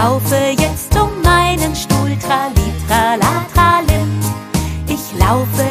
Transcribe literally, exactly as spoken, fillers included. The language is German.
laufe jetzt um meinen Stuhl, trali, trala, tralim. Ich laufe